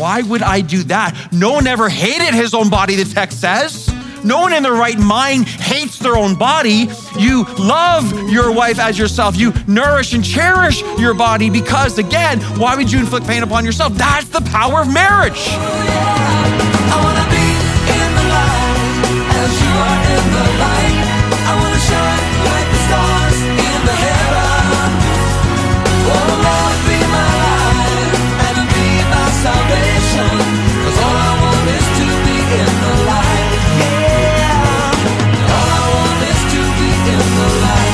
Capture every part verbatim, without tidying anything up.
why would I do that? No one ever hated his own body, the text says. No one in their right mind hates their own body. You love your wife as yourself. You nourish and cherish your body because, again, why would you inflict pain upon yourself? That's the power of marriage. I wanna be in the light as you are in the light. I wanna shine like the stars in the heaven. Oh Lord, be my light and be my salvation. 'Cause all I want is to be in the light. Yeah. All I want is to be in the light.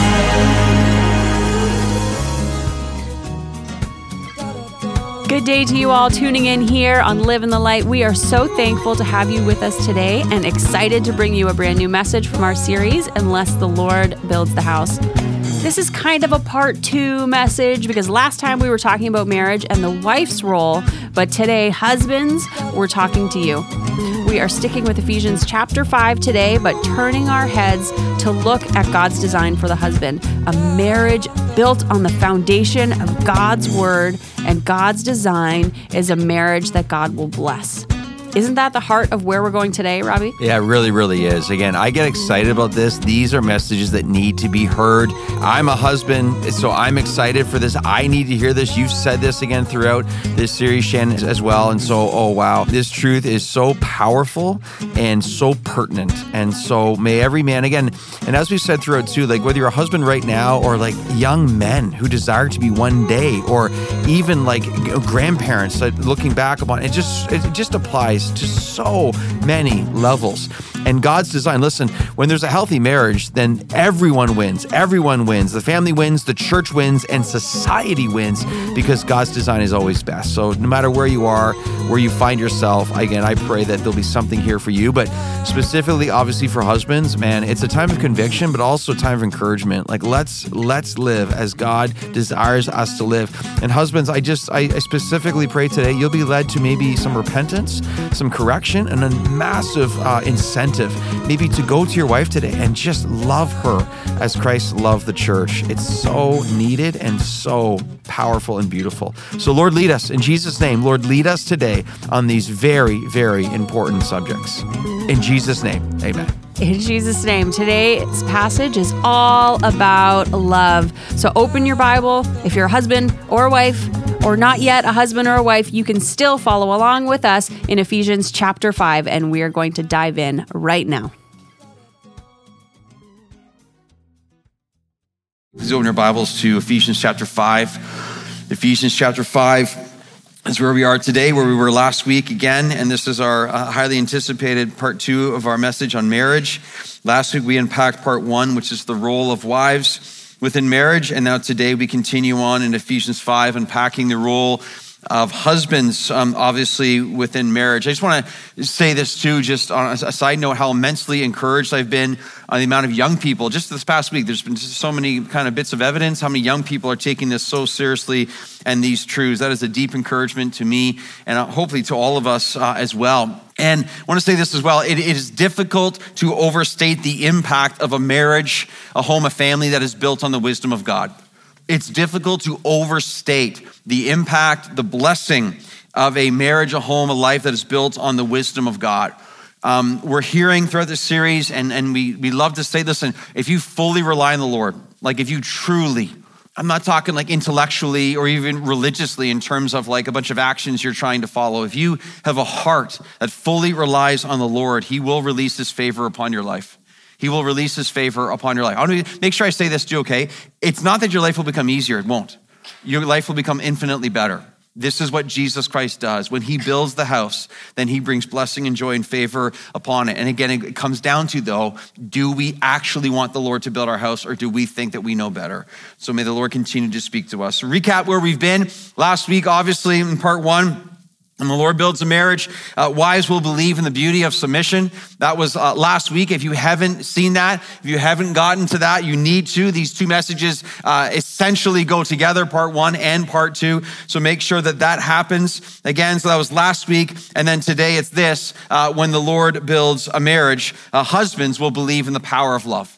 Good day to you all tuning in here on Live in the Light. We are so thankful to have you with us today and excited to bring you a brand new message from our series, Unless the Lord Builds the House. This is kind of a part two message because last time we were talking about marriage and the wife's role, but today, husbands, we're talking to you. We are sticking with Ephesians chapter five today, but turning our heads to look at God's design for the husband, a marriage built on the foundation of God's word, and God's design is a marriage that God will bless. Isn't that the heart of where we're going today, Robbie? Yeah, it really, really is. Again, I get excited about this. These are messages that need to be heard. I'm a husband, so I'm excited for this. I need to hear this. You've said this again throughout this series, Shannon, as well. And so, oh, wow. This truth is so powerful and so pertinent. And so may every man, again, and as we said throughout too, like whether you're a husband right now or like young men who desire to be one day, or even like grandparents like looking back upon it, just, it just applies to so many levels. And God's design, listen, when there's a healthy marriage, then everyone wins. Everyone wins. The family wins, the church wins, and society wins because God's design is always best. So no matter where you are, where you find yourself, again, I pray that there'll be something here for you. But specifically, obviously for husbands, man, it's a time of conviction, but also a time of encouragement. Like let's let's live as God desires us to live. And husbands, I just, I, I specifically pray today, you'll be led to maybe some repentance, some correction, and a massive uh, incentive maybe to go to your wife today and just love her as Christ loved the church. It's so needed and so powerful and beautiful. So Lord, lead us in Jesus' name. Lord, lead us today on these very, very important subjects. In Jesus' name, amen. In Jesus' name, today's passage is all about love. So open your Bible. If you're a husband or a wife, or not yet a husband or a wife, you can still follow along with us in Ephesians chapter five, and we are going to dive in right now. Please open your Bibles to Ephesians chapter five. Ephesians chapter five is where we are today, where we were last week again, and this is our uh, highly anticipated part two of our message on marriage. Last week we unpacked part one, which is the role of wives within marriage, and now today we continue on in Ephesians five, unpacking the role of husbands, um, obviously within marriage. I just want to say this too, just on a side note, how immensely encouraged I've been on the amount of young people. Just this past week, there's been so many kind of bits of evidence, how many young people are taking this so seriously and these truths. That is a deep encouragement to me and hopefully to all of us uh, as well. And I want to say this as well, it, it is difficult to overstate the impact of a marriage, a home, a family that is built on the wisdom of God. It's difficult to overstate the impact, the blessing of a marriage, a home, a life that is built on the wisdom of God. Um, we're hearing throughout this series, and, and we, we love to say, listen, if you fully rely on the Lord, like if you truly, I'm not talking like intellectually or even religiously in terms of like a bunch of actions you're trying to follow. If you have a heart that fully relies on the Lord, he will release his favor upon your life. He will release his favor upon your life. I want to make sure I say this too, okay? It's not that your life will become easier. It won't. Your life will become infinitely better. This is what Jesus Christ does. When he builds the house, then he brings blessing and joy and favor upon it. And again, it comes down to, though, do we actually want the Lord to build our house, or do we think that we know better? So may the Lord continue to speak to us. Recap where we've been. Last week, obviously, in part one, and the Lord builds a marriage, uh, wives will believe in the beauty of submission. That was uh, last week. If you haven't seen that, if you haven't gotten to that, you need to. These two messages uh, essentially go together, part one and part two. So make sure that that happens. Again, so that was last week. And then today it's this, uh, when the Lord builds a marriage, uh, husbands will believe in the power of love.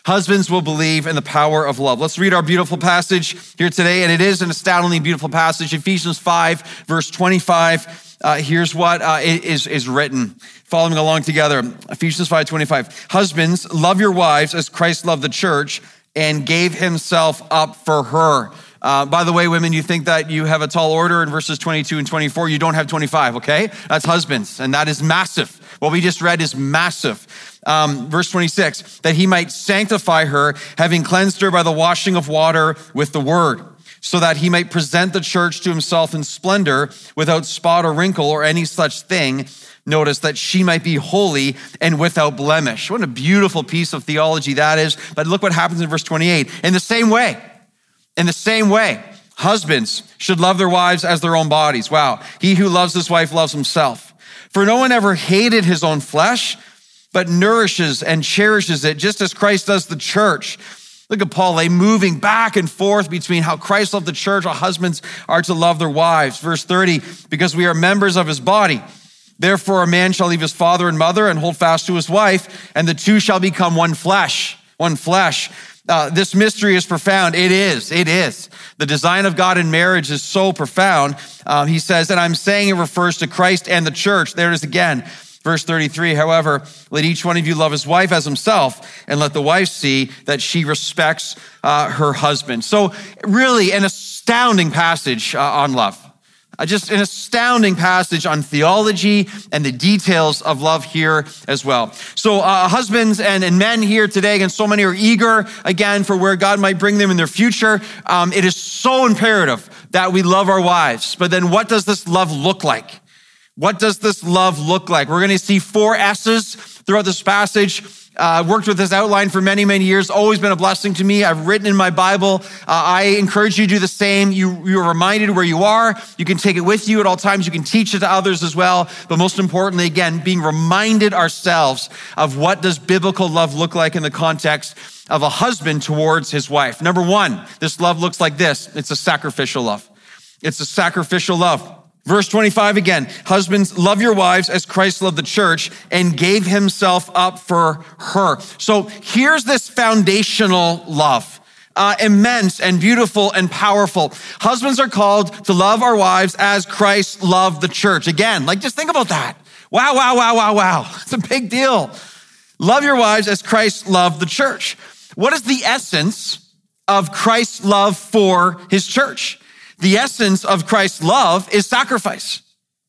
Husbands will believe in the power of love. Let's read our beautiful passage here today, and it is an astoundingly beautiful passage. Ephesians five, verse twenty-five. Uh, here's what uh, is, is written. Following along together, Ephesians five, twenty-five. Husbands, love your wives as Christ loved the church and gave himself up for her. Uh, by the way, women, you think that you have a tall order in verses twenty-two and twenty-four. You don't have twenty-five, okay? That's husbands, and that is massive. What we just read is massive. Um, verse twenty-six, that he might sanctify her, having cleansed her by the washing of water with the word, so that he might present the church to himself in splendor, without spot or wrinkle or any such thing. Notice that she might be holy and without blemish. What a beautiful piece of theology that is. But look what happens in verse twenty-eight. In the same way, in the same way, husbands should love their wives as their own bodies. Wow. He who loves his wife loves himself. For no one ever hated his own flesh, but nourishes and cherishes it, just as Christ does the church. Look at Paul, they moving back and forth between how Christ loved the church, how husbands are to love their wives. Verse thirty, because we are members of his body. Therefore, a man shall leave his father and mother and hold fast to his wife, and the two shall become one flesh, one flesh. Uh, this mystery is profound. It is, it is. The design of God in marriage is so profound. Uh, he says, and I'm saying it refers to Christ and the church. There it is again. Verse thirty-three, however, let each one of you love his wife as himself, and let the wife see that she respects uh, her husband. So really an astounding passage uh, on love. Uh, just an astounding passage on theology and the details of love here as well. So uh, husbands and, and men here today, and so many are eager, again, for where God might bring them in their future. Um, it is so imperative that we love our wives. But then what does this love look like? What does this love look like? We're going to see four S's throughout this passage. Uh, worked with this outline for many, many years. Always been a blessing to me. I've written in my Bible. Uh, I encourage you to do the same. You, you're reminded where you are. You can take it with you at all times. You can teach it to others as well. But most importantly, again, being reminded ourselves of what does biblical love look like in the context of a husband towards his wife. Number one, this love looks like this. It's a sacrificial love. It's a sacrificial love. Verse twenty-five again, husbands, love your wives as Christ loved the church and gave himself up for her. So here's this foundational love, uh, immense and beautiful and powerful. Husbands are called to love our wives as Christ loved the church. Again, like just think about that. Wow, wow, wow, wow, wow. It's a big deal. Love your wives as Christ loved the church. What is the essence of Christ's love for his church? The essence of Christ's love is sacrifice.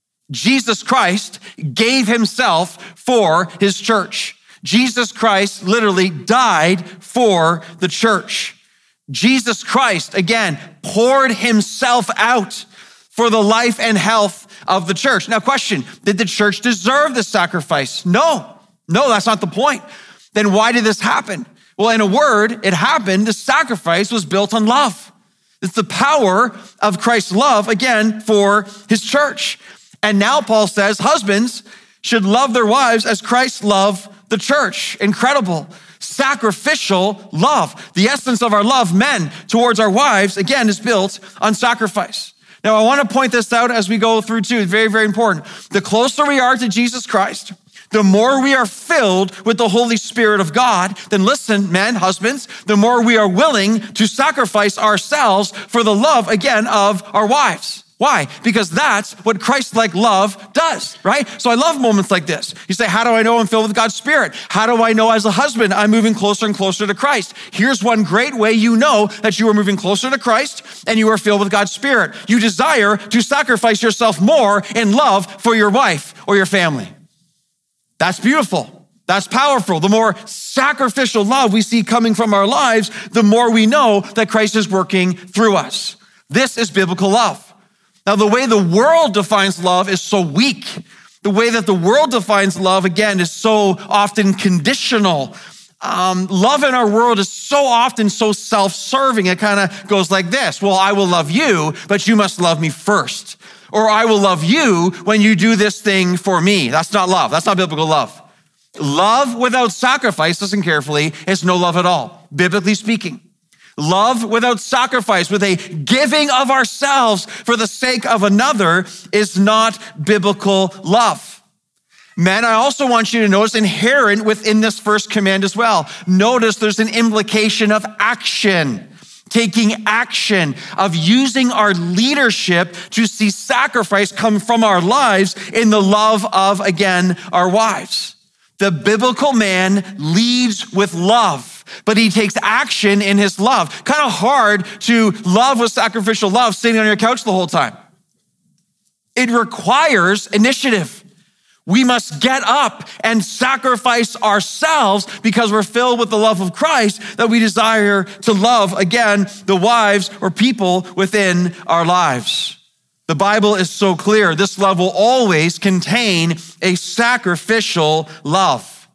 Jesus Christ gave himself for his church. Jesus Christ literally died for the church. Jesus Christ, again, poured himself out for the life and health of the church. Now, question, did the church deserve this sacrifice? No, no, that's not the point. Then why did this happen? Well, in a word, it happened. The sacrifice was built on love. It's the power of Christ's love, again, for his church. And now Paul says husbands should love their wives as Christ loved the church. Incredible, sacrificial love. The essence of our love, men, towards our wives, again, is built on sacrifice. Now, I want to point this out as we go through too. It's very, very important. The closer we are to Jesus Christ, the more we are filled with the Holy Spirit of God, then listen, men, husbands, the more we are willing to sacrifice ourselves for the love, again, of our wives. Why? Because that's what Christ-like love does, right? So I love moments like this. You say, how do I know I'm filled with God's Spirit? How do I know as a husband I'm moving closer and closer to Christ? Here's one great way you know that you are moving closer to Christ and you are filled with God's Spirit. You desire to sacrifice yourself more in love for your wife or your family. That's beautiful. That's powerful. The more sacrificial love we see coming from our lives, the more we know that Christ is working through us. This is biblical love. Now, the way the world defines love is so weak. The way that the world defines love, again, is so often conditional. Um, love in our world is so often so self-serving. It kind of goes like this. Well, I will love you, but you must love me first. Or I will love you when you do this thing for me. That's not love. That's not biblical love. Love without sacrifice, listen carefully, is no love at all, biblically speaking. Love without sacrifice, with a giving of ourselves for the sake of another, is not biblical love. Men, I also want you to notice inherent within this first command as well. Notice there's an implication of action, taking action, of using our leadership to see sacrifice come from our lives in the love of, again, our wives. The biblical man leads with love, but he takes action in his love. Kind of hard to love with sacrificial love sitting on your couch the whole time. It requires initiative. We must get up and sacrifice ourselves because we're filled with the love of Christ that we desire to love, again, the wives or people within our lives. The Bible is so clear. This love will always contain a sacrificial love.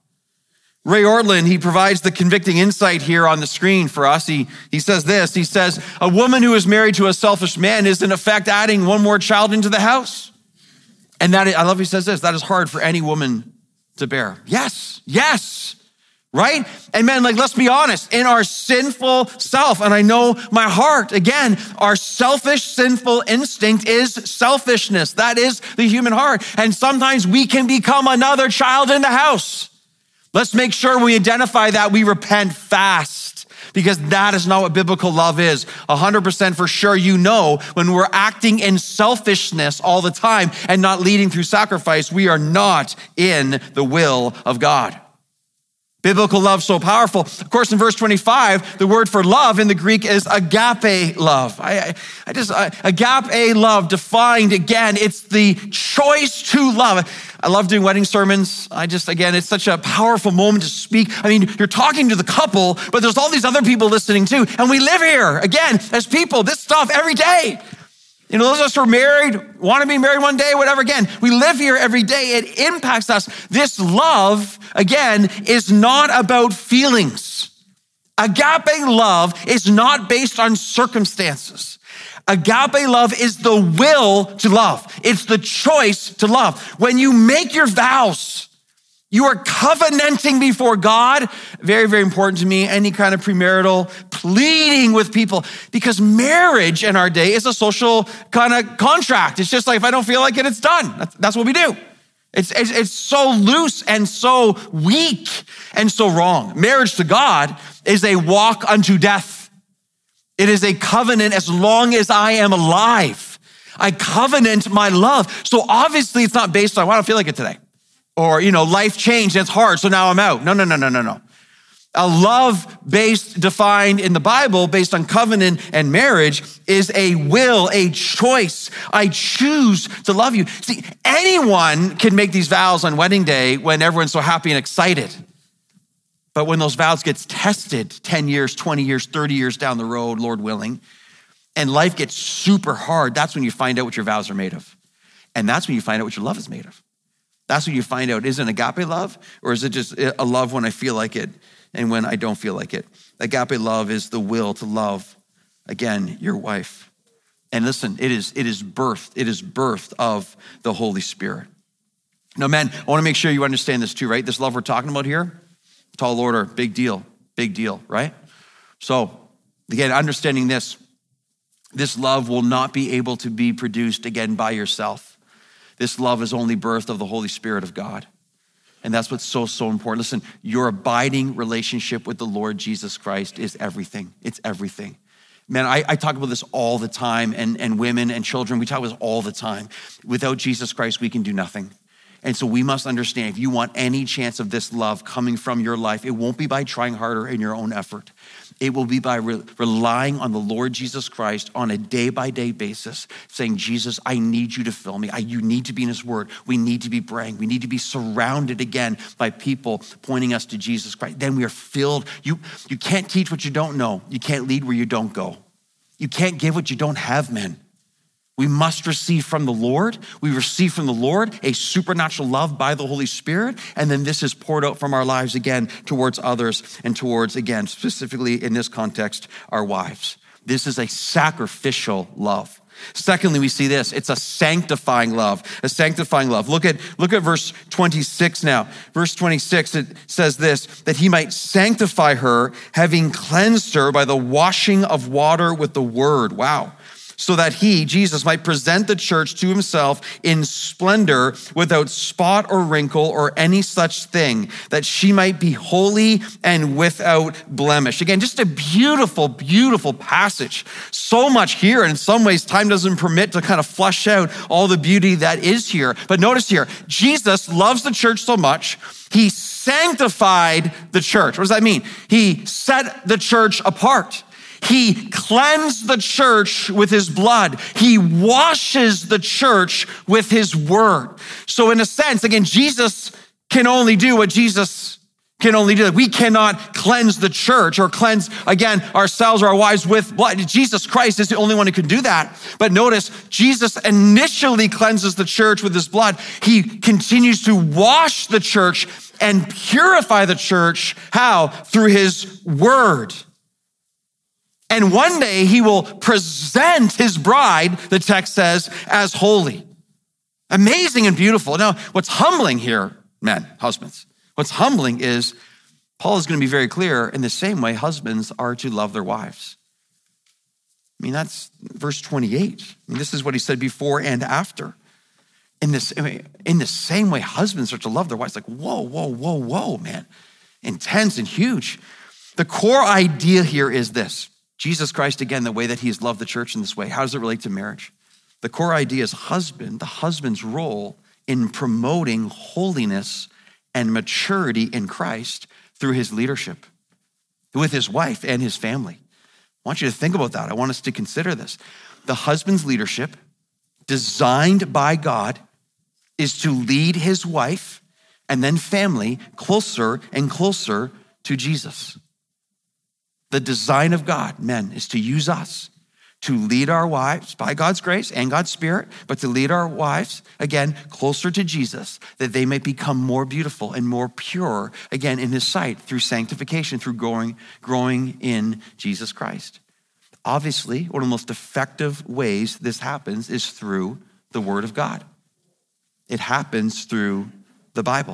Ray Ortlund, he provides the convicting insight here on the screen for us. He, he says this, he says, a woman who is married to a selfish man is in effect adding one more child into the house. And that, I love he says this, that is hard for any woman to bear. Yes, yes, right? And men, like, let's be honest, in our sinful self, and I know my heart, again, our selfish, sinful instinct is selfishness. That is the human heart. And sometimes we can become another child in the house. Let's make sure when we identify that we repent fast, because that is not what biblical love is. one hundred percent for sure, you know, when we're acting in selfishness all the time and not leading through sacrifice, we are not in the will of God. Biblical love so powerful. Of course, in verse twenty-five, the word for love in the Greek is agape love. I, I, I just, I, agape love defined again, it's the choice to love. I love doing wedding sermons. I just, again, it's such a powerful moment to speak. I mean, you're talking to the couple, but there's all these other people listening too. And we live here, again, as people, this stuff every day. You know, those of us who are married, want to be married one day, whatever, again, we live here every day. It impacts us. This love, again, is not about feelings. Agape love is not based on circumstances. Agape love is the will to love. It's the choice to love. When you make your vows, you are covenanting before God. Very, very important to me. Any kind of premarital pleading with people, because marriage in our day is a social kind of contract. It's just like, if I don't feel like it, it's done. That's, that's what we do. It's, it's, it's so loose and so weak and so wrong. Marriage to God is a walk unto death. It is a covenant as long as I am alive. I covenant my love. So obviously it's not based on, well, I don't feel like it today. Or, you know, life changed and it's hard, so now I'm out. No, no, no, no, no, no. A love based, defined in the Bible, based on covenant and marriage, is a will, a choice. I choose to love you. See, anyone can make these vows on wedding day when everyone's so happy and excited. But when those vows gets tested ten years, twenty years, thirty years down the road, Lord willing, and life gets super hard, that's when you find out what your vows are made of. And that's when you find out what your love is made of. That's when you find out, is it an agape love, or is it just a love when I feel like it and when I don't feel like it? Agape love is the will to love, again, your wife. And listen, it is it is birthed, it is birthed of the Holy Spirit. Now, men, I want to make sure you understand this too, right? This love we're talking about here, tall order, big deal, big deal, right? So, again, understanding this, this love will not be able to be produced again by yourself. This love is only birthed of the Holy Spirit of God. And that's what's so, so important. Listen, your abiding relationship with the Lord Jesus Christ is everything. It's everything. Man, I, I talk about this all the time, and, and women and children, we talk about this all the time. Without Jesus Christ, we can do nothing. And so we must understand, if you want any chance of this love coming from your life, it won't be by trying harder in your own effort. It will be by re- relying on the Lord Jesus Christ on a day-by-day basis, saying, Jesus, I need you to fill me. I, you need to be in his word. We need to be praying. We need to be surrounded again by people pointing us to Jesus Christ. Then we are filled. You, you can't teach what you don't know. You can't lead where you don't go. You can't give what you don't have, men. We must receive from the Lord. We receive from the Lord a supernatural love by the Holy Spirit. And then this is poured out from our lives again towards others and towards, again, specifically in this context, our wives. This is a sacrificial love. Secondly, we see this. It's a sanctifying love, a sanctifying love. Look at, look at verse twenty-six now. Verse twenty-six, it says this, that he might sanctify her, having cleansed her by the washing of water with the word. Wow. so that he, Jesus, might present the church to himself in splendor, without spot or wrinkle or any such thing, that she might be holy and without blemish. Again, just a beautiful, beautiful passage. So much here, and in some ways, time doesn't permit to kind of flush out all the beauty that is here. But notice here, Jesus loves the church so much, he sanctified the church. What does that mean? He set the church apart. He cleansed the church with his blood. He washes the church with his word. So in a sense, again, Jesus can only do what Jesus can only do. We cannot cleanse the church or cleanse, again, ourselves or our wives with blood. Jesus Christ is the only one who can do that. But notice, Jesus initially cleanses the church with his blood. He continues to wash the church and purify the church. How? Through his word. And one day he will present his bride, the text says, as holy. Amazing and beautiful. Now, what's humbling here, men, husbands, what's humbling is Paul is going to be very clear, in the same way husbands are to love their wives. I mean, that's verse twenty-eight. I mean, this is what he said before and after. In this, in the same way husbands are to love their wives. Like, whoa, whoa, whoa, whoa, man. Intense and huge. The core idea here is this. Jesus Christ, again, the way that he has loved the church in this way, how does it relate to marriage? The core idea is husband, the husband's role in promoting holiness and maturity in Christ through his leadership with his wife and his family. I want you to think about that. I want us to consider this. The husband's leadership, designed by God, is to lead his wife and then family closer and closer to Jesus. The design of God, men, is to use us to lead our wives by God's grace and God's Spirit, but to lead our wives, again, closer to Jesus, that they might become more beautiful and more pure, again, in his sight through sanctification, through growing, growing in Jesus Christ. Obviously, one of the most effective ways this happens is through the Word of God. It happens through the Bible.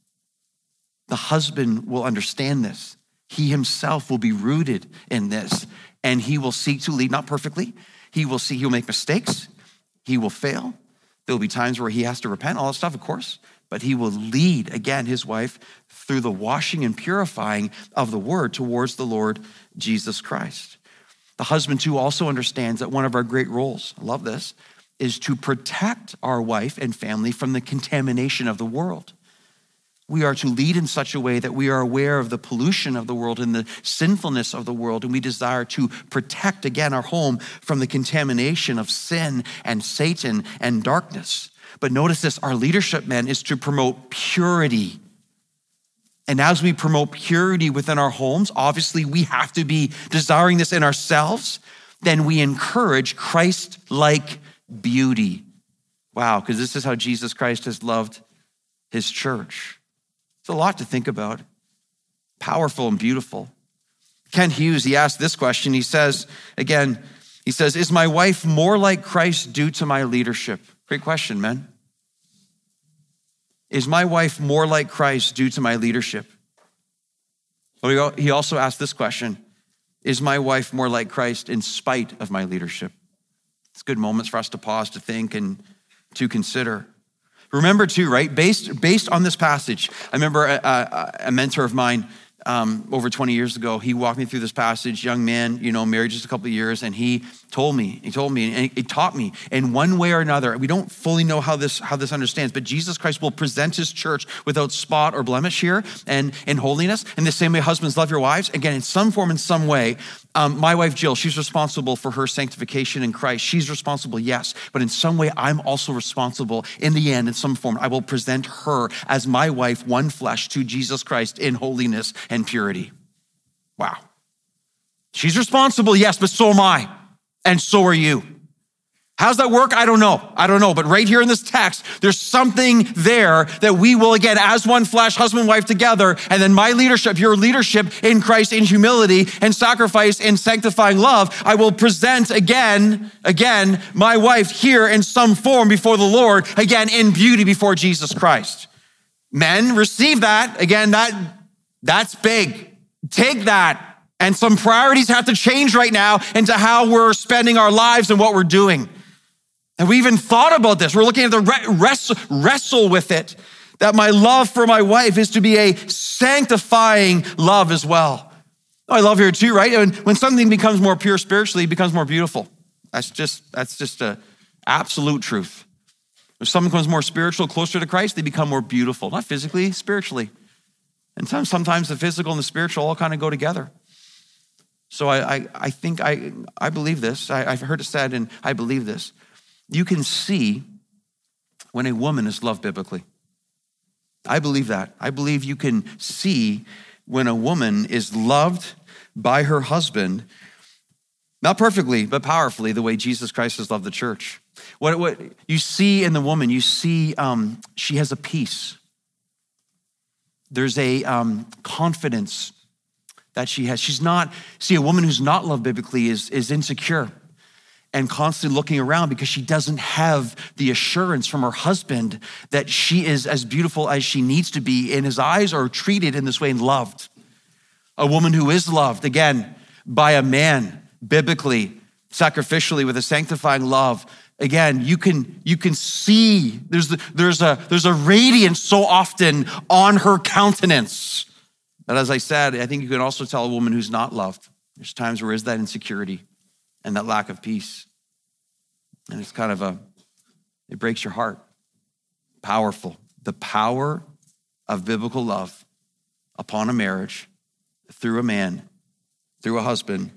The husband will understand this. He himself will be rooted in this, and he will seek to lead, not perfectly. He will see, he'll make mistakes. He will fail. There'll be times where he has to repent, all that stuff, of course, but he will lead, again, his wife through the washing and purifying of the word towards the Lord Jesus Christ. The husband, too, also understands that one of our great roles, I love this, is to protect our wife and family from the contamination of the world. We are to lead in such a way that we are aware of the pollution of the world and the sinfulness of the world, and we desire to protect, again, our home from the contamination of sin and Satan and darkness. But notice this, our leadership, men, is to promote purity. And as we promote purity within our homes, obviously we have to be desiring this in ourselves, then we encourage Christ-like beauty. Wow, because this is how Jesus Christ has loved his church. It's a lot to think about. Powerful and beautiful. Kent Hughes, he asked this question. He says, again, he says, is my wife more like Christ due to my leadership? Great question, man. Is my wife more like Christ due to my leadership? He also asked this question. Is my wife more like Christ in spite of my leadership? It's good moments for us to pause, to think, and to consider. Remember too, right, based, based on this passage, I remember a, a, a mentor of mine um, over twenty years ago, he walked me through this passage, young man, you know, married just a couple of years, and he told me, he told me, and it taught me in one way or another. We don't fully know how this how this understands, but Jesus Christ will present his church without spot or blemish here and in holiness. In the same way, husbands, love your wives. Again, in some form, in some way, um, my wife Jill, she's responsible for her sanctification in Christ. She's responsible, yes, but in some way, I'm also responsible. In the end, in some form, I will present her as my wife, one flesh, to Jesus Christ in holiness and purity. Wow. She's responsible, yes, but so am I. And so are you. How's that work? I don't know. I don't know. But right here in this text, there's something there that we will, again, as one flesh, husband and wife together, and then my leadership, your leadership in Christ in humility and sacrifice and sanctifying love, I will present again, again, my wife here in some form before the Lord, again, in beauty before Jesus Christ. Men, receive that. Again, that that's big. Take that. And some priorities have to change right now into how we're spending our lives and what we're doing. And we even thought about this. We're looking at the wrestle, wrestle with it, that my love for my wife is to be a sanctifying love as well. I love here too, right? And when something becomes more pure spiritually, it becomes more beautiful. That's just, that's just a absolute truth. If someone becomes more spiritual, closer to Christ, they become more beautiful, not physically, spiritually. And sometimes the physical and the spiritual all kind of go together. So I, I, I think I, I believe this. I, I've heard it said, and I believe this. You can see when a woman is loved biblically. I believe that. I believe you can see when a woman is loved by her husband, not perfectly, but powerfully, the way Jesus Christ has loved the church. What, what you see in the woman, you see um, she has a peace. There's a um, confidence that she has. She's not, see, a woman who's not loved biblically is, is insecure and constantly looking around because she doesn't have the assurance from her husband that she is as beautiful as she needs to be in his eyes, or treated in this way and loved. A woman who is loved, again, by a man, biblically, sacrificially, with a sanctifying love. Again, you can you can see there's the, there's a there's a radiance so often on her countenance. But as I said, I think you can also tell a woman who's not loved. There's times where there is that insecurity and that lack of peace. And it's kind of a, it breaks your heart. Powerful. The power of biblical love upon a marriage, through a man, through a husband,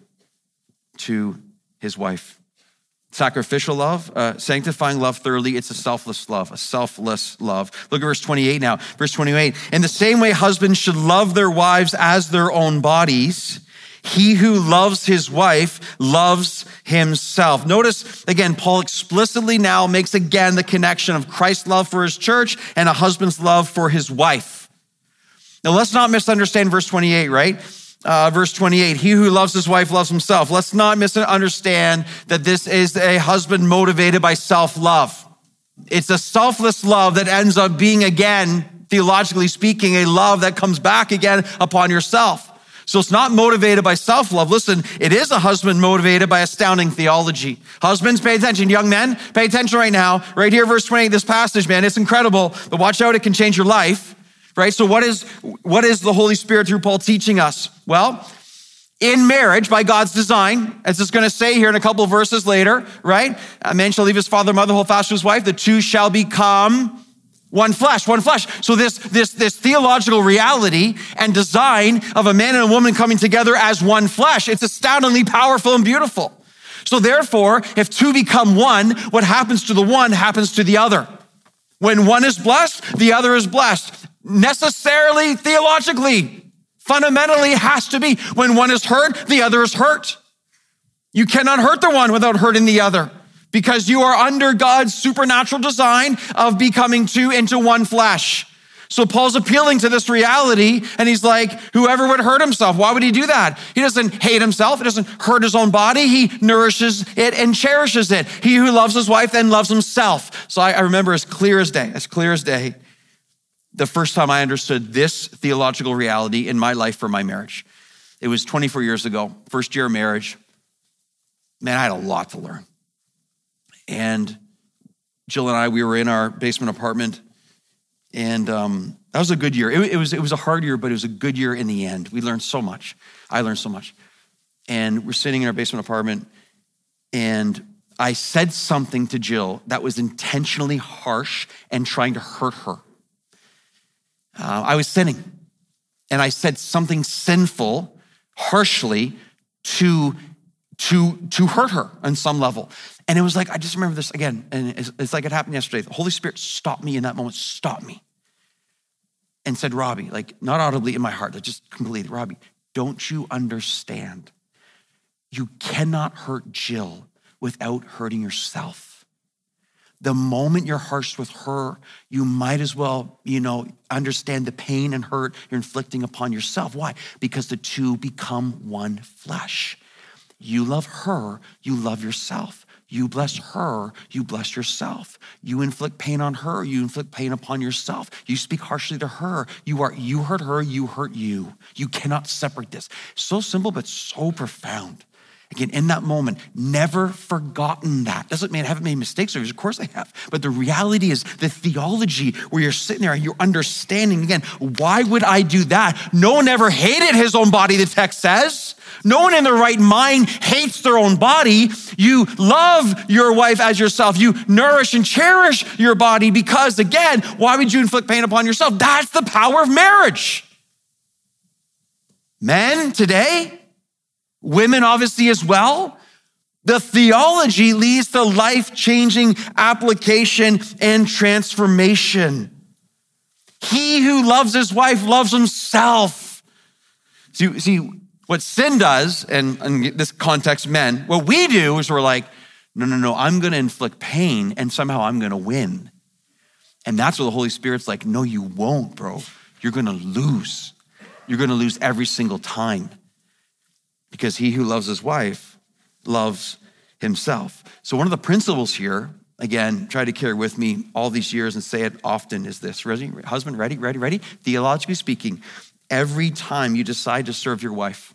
to his wife. Sacrificial love, uh, sanctifying love thoroughly, it's a selfless love, a selfless love. Look at verse twenty-eight now. Verse twenty-eight, in the same way husbands should love their wives as their own bodies. He who loves his wife loves himself. Notice, again, Paul explicitly now makes again the connection of Christ's love for his church and a husband's love for his wife. Now, let's not misunderstand verse twenty-eight, right? Uh, verse twenty-eight, he who loves his wife loves himself. Let's not misunderstand that this is a husband motivated by self-love. It's a selfless love that ends up being, again, theologically speaking, a love that comes back again upon yourself. So it's not motivated by self-love. Listen, it is a husband motivated by astounding theology. Husbands, pay attention. Young men, pay attention right now. Right here, verse twenty-eight, this passage, man, it's incredible. But watch out, it can change your life, right? So what is, what is the Holy Spirit through Paul teaching us? Well, in marriage, by God's design, as it's going to say here in a couple of verses later, right? A man shall leave his father and mother, hold fast to his wife. The two shall become One flesh, one flesh. So this, this, this theological reality and design of a man and a woman coming together as one flesh, it's astoundingly powerful and beautiful. So therefore, if two become one, what happens to the one happens to the other. When one is blessed, the other is blessed. Necessarily, theologically, fundamentally, it has to be. When one is hurt, the other is hurt. You cannot hurt the one without hurting the other, because you are under God's supernatural design of becoming two into one flesh. So Paul's appealing to this reality, and he's like, whoever would hurt himself, why would he do that? He doesn't hate himself. He doesn't hurt his own body. He nourishes it and cherishes it. He who loves his wife then loves himself. So I, I remember as clear as day, as clear as day, the first time I understood this theological reality in my life for my marriage. It was twenty-four years ago, first year of marriage. Man, I had a lot to learn. And Jill and I, we were in our basement apartment, and um, that was a good year. It, it was it was a hard year, but it was a good year in the end. We learned so much. I learned so much. And we're sitting in our basement apartment, and I said something to Jill that was intentionally harsh and trying to hurt her. Uh, I was sinning, and I said something sinful, harshly, to to to hurt her on some level. And it was like, I just remember this again, and it's, it's like it happened yesterday. The Holy Spirit stopped me in that moment, stopped me, and said, Robbie, like not audibly in my heart, but just completely, Robbie, don't you understand? You cannot hurt Jill without hurting yourself. The moment you're harsh with her, you might as well, you know, understand the pain and hurt you're inflicting upon yourself. Why? Because the two become one flesh. You love her, you love yourself. You bless her, you bless yourself. You inflict pain on her, you inflict pain upon yourself. You speak harshly to her. You are you hurt her, you hurt you. You cannot separate this. So simple, but so profound. Again, in that moment, never forgotten that. Doesn't mean I haven't made mistakes, of course I have. But the reality is the theology where you're sitting there and you're understanding, again, why would I do that? No one ever hated his own body, the text says. No one in their right mind hates their own body. You love your wife as yourself. You nourish and cherish your body because, again, why would you inflict pain upon yourself? That's the power of marriage. Men today, women obviously as well, the theology leads to life-changing application and transformation. He who loves his wife loves himself. See, see what sin does, and in this context, men, what we do is we're like, no, no, no, I'm gonna inflict pain and somehow I'm gonna win. And that's what the Holy Spirit's like, no, you won't, bro. You're gonna lose. You're gonna lose every single time. Because he who loves his wife loves himself. So one of the principles here, again, try to carry with me all these years and say it often, is this. Ready? Husband, ready, ready, ready? Theologically speaking, every time you decide to serve your wife,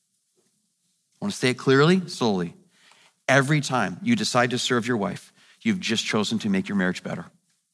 I want to say it clearly, slowly. Every time you decide to serve your wife, you've just chosen to make your marriage better.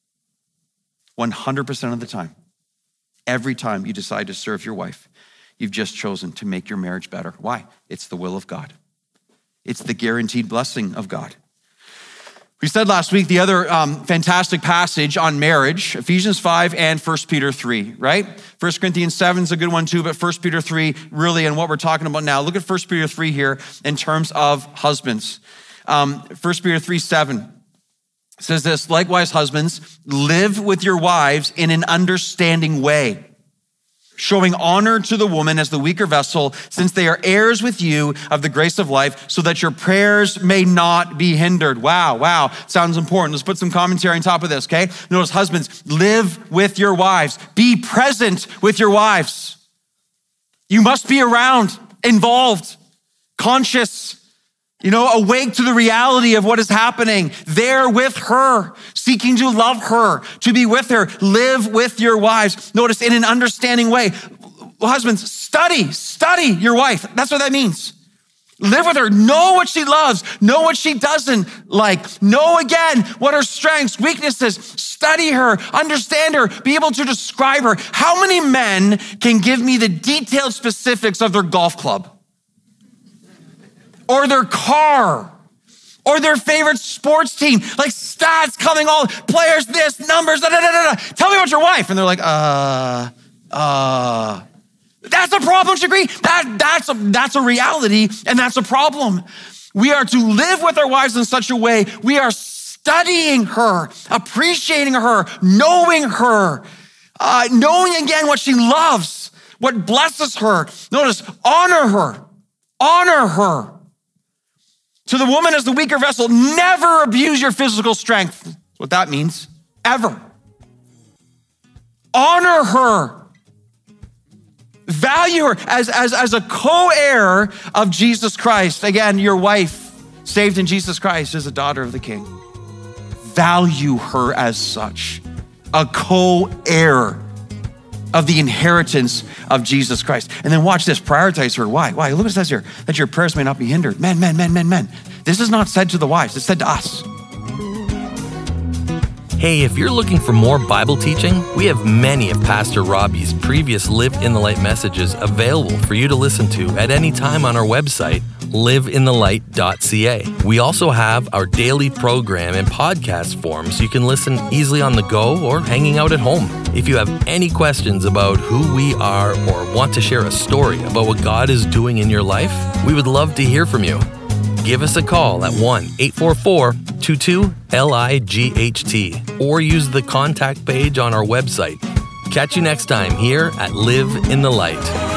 one hundred percent of the time. Every time you decide to serve your wife, you've just chosen to make your marriage better. Why? It's the will of God. It's the guaranteed blessing of God. We said last week the other um, fantastic passage on marriage, Ephesians five and First Peter three, right? First Corinthians seven is a good one too, but First Peter three really, and what we're talking about now. Look at First Peter three here in terms of husbands. Um, First Peter three seven says this, likewise husbands, live with your wives in an understanding way, showing honor to the woman as the weaker vessel, since they are heirs with you of the grace of life, so that your prayers may not be hindered. Wow, wow, sounds important. Let's put some commentary on top of this, okay? Notice, husbands, live with your wives. Be present with your wives. You must be around, involved, conscious, you know, awake to the reality of what is happening, there with her, seeking to love her, to be with her, live with your wives. Notice, in an understanding way. Husbands, study, study your wife. That's what that means. Live with her, know what she loves, know what she doesn't like, know again what her strengths, weaknesses, study her, understand her, be able to describe her. How many men can give me the detailed specifics of their golf club? Or their car, or their favorite sports team, like stats coming all, players this, numbers, da, da, da, da. Tell me about your wife. And they're like, uh, uh, that's a problem, Shagri. That, that's, a, that's a reality, and that's a problem. We are to live with our wives in such a way, we are studying her, appreciating her, knowing her, uh, knowing again what she loves, what blesses her. Notice, honor her, honor her. To the woman as the weaker vessel, never abuse your physical strength. That's what that means, ever. Honor her. Value her as, as, as a co-heir of Jesus Christ. Again, your wife, saved in Jesus Christ, is a daughter of the King. Value her as such, a co-heir of the inheritance of Jesus Christ. And then watch this, prioritize her. Why? Why? Look what it says here, that your prayers may not be hindered. Men, men, men, men, men. This is not said to the wives, it's said to us. Hey, if you're looking for more Bible teaching, we have many of Pastor Robbie's previous Live in the Light messages available for you to listen to at any time on our website, live in the light dot c a. We also have our daily program in podcast form so you can listen easily on the go or hanging out at home. If you have any questions about who we are or want to share a story about what God is doing in your life, we would love to hear from you. Give us a call at one eight four four, two two, L I G H T or use the contact page on our website. Catch you next time here at Live in the Light.